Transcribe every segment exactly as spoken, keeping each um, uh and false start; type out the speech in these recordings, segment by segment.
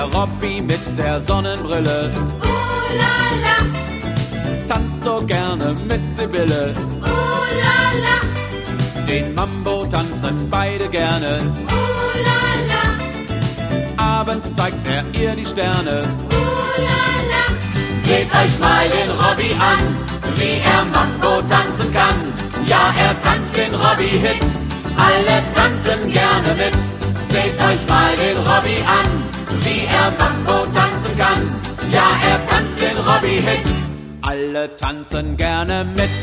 Der Robby mit der Sonnenbrille, uh la la, tanzt so gerne mit Sibylle. uh la la, Den Mambo tanzen beide gerne, uh la la, abends zeigt er ihr die Sterne. uh la la. Seht euch mal den Robby an, wie er Mambo tanzen kann. Ja, er tanzt den Robby-Hit, alle tanzen gerne mit. Seht euch mal den Robby an, wie er Mambo tanzen kann. Ja, er tanzt den Robby-Hit, Alle tanzen gerne mit.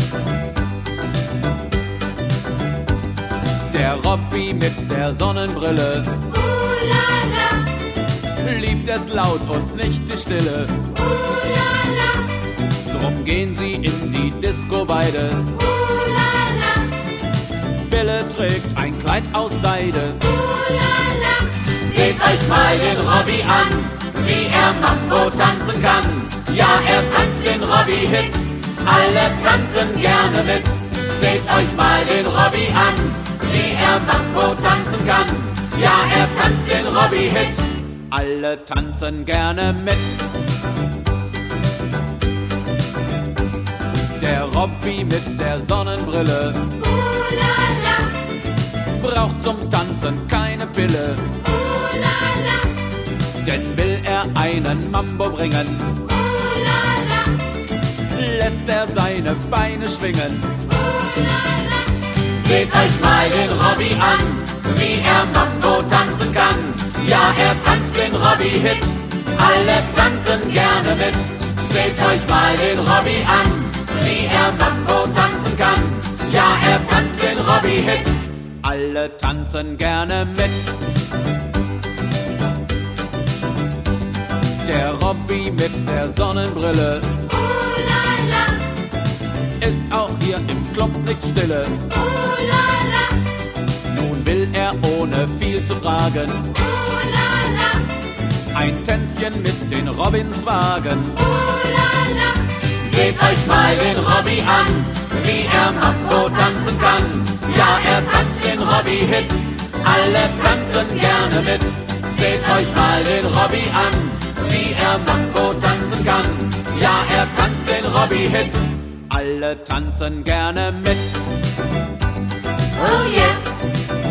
Der Robby mit der Sonnenbrille, Uh la la, liebt es laut und nicht die Stille. uh la la, Drum gehen sie in die Disco beide. uh la la, Bille trägt ein Kleid aus Seide. uh la la. seht euch mal den Robby an, wie er Mambo tanzen kann. Ja, er tanzt den Robby-Hit, alle tanzen gerne mit. Seht euch mal den Robby an, wie er Mambo tanzen kann. Ja, er tanzt den Robby-Hit, Alle tanzen gerne mit. Der Robby mit der Sonnenbrille Uh la la, braucht zum Tanzen keine Pille, uh la la, denn will er einen Mambo bringen, uh la la, lässt er seine Beine schwingen. uh la la. seht euch mal den Robby an, wie er Mambo tanzen kann. Ja, er tanzt den Robby-Hit, alle tanzen gerne mit. Seht euch mal den Robby an, wie er Mambo tanzen kann. Ja, er tanzt den Robby-Hit, Alle tanzen gerne mit. Der Robby mit der Sonnenbrille Uh la la, ist auch hier im Club nicht stille. uh la la, Nun will er ohne viel zu fragen uh la la, ein Tänzchen mit den Robins wagen. uh la la, seht euch mal den Robby an, wie er Mambo tanzen kann. Ja, er tanzt den Robby-Hit, alle tanzen gerne mit. Seht euch mal den Robby an, wie er Mambo tanzen kann. Ja, er tanzt den Robby-Hit, Alle tanzen gerne mit. oh yeah.